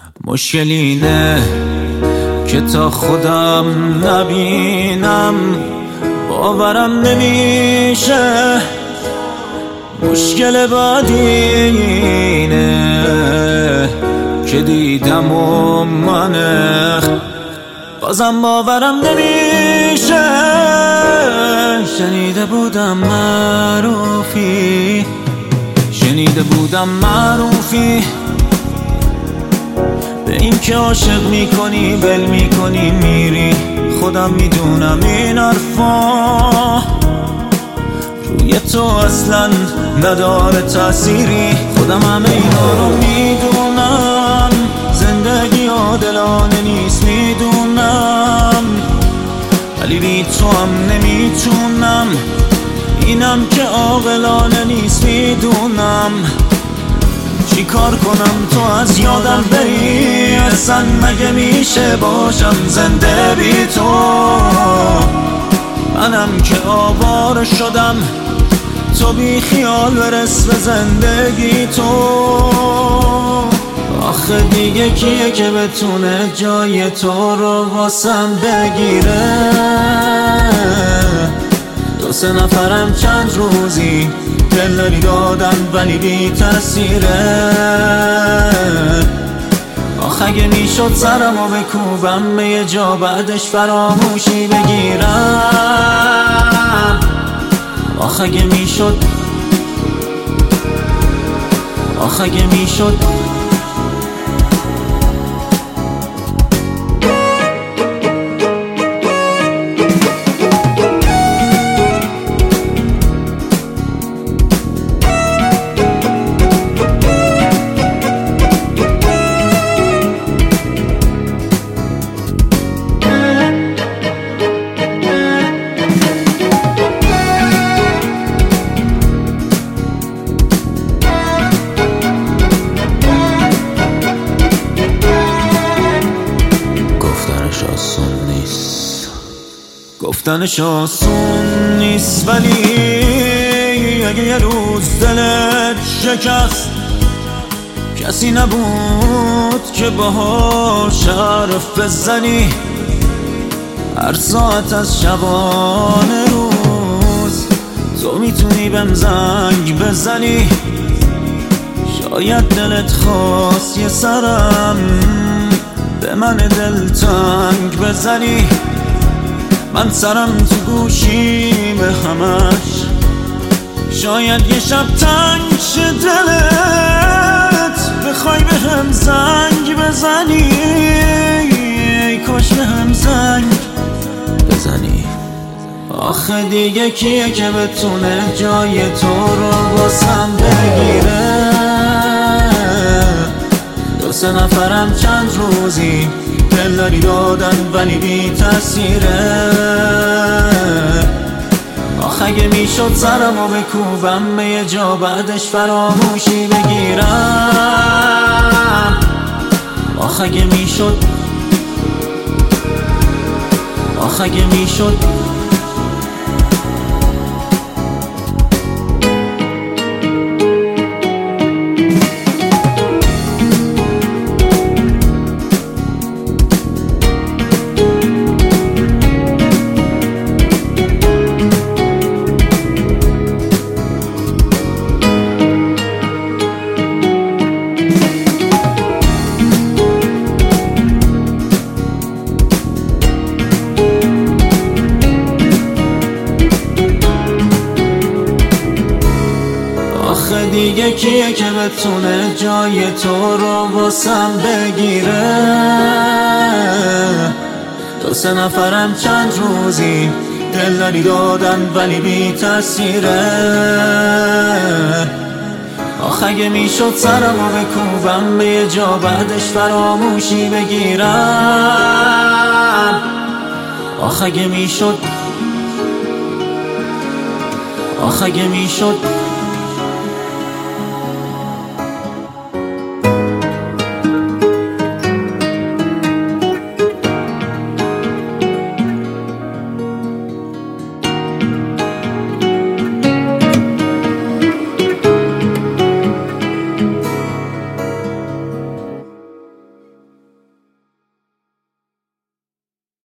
مشکل اینه که تا خودم نبینم باورم نمیشه. مشکل بعدی اینه که دیدم و منه بازم باورم نمیشه. شنیده بودم معروفی به این که عاشق میکنی بل میکنی میری. خودم میدونم این حرفا روی تو اصلا نداره تأثیری. خودم همه اینا رو میدونم، زندگی عادلانه نیست میدونم، ولی بی تو هم نمیتونم. اینم که عاقلانه نیست میدونم. چی کار کنم تو از یادم بری؟ اصلا مگه میشه باشم زنده بی تو؟ منم که آواره شدم، تو بی خیال برس به زندگی تو. آخه دیگه کیه که بتونه جای تو رو واسم بگیره؟ دو سه نفرم چند روزی دلداری دادن ولی بی تأثیره. آخه اگه میشد سرمو بکوبم به یه جا بعدش فراموشی بگیرم. آخه اگه میشد گفتنش آسون نیست، ولی اگه یه روز دلت شکست کسی نبود که باهاش حرف بزنی. هر ساعت از شبانه روز تو میتونی بهم زنگ بزنی. شاید دلت خواست یه سرم به من دلتنگ بزنی. من سرم تو گوشیم همش، شاید یه شب تنگ شه دلت بخوای به هم زنگ بزنی. ای کاش به هم زنگ بزنی. آخه دیگه کیه که بتونه جای تو رو واسم بگیره؟ دو سه نفرم چند روزی دلداری دادن ولی بی تأثیره. آخه اگه میشد سرمو بکوبم به یه جا بعدش فراموشی بگیرم. آخه اگه میشد آخه دیگه کیه که بتونه جای تو رو واسم بگیره؟ دو سه نفرم چند روزی دلداری دادن ولی بی تأثیره. آخه اگه میشد سرمو بکوبم به یه جا بعدش فراموشی بگیرم. آخه اگه میشد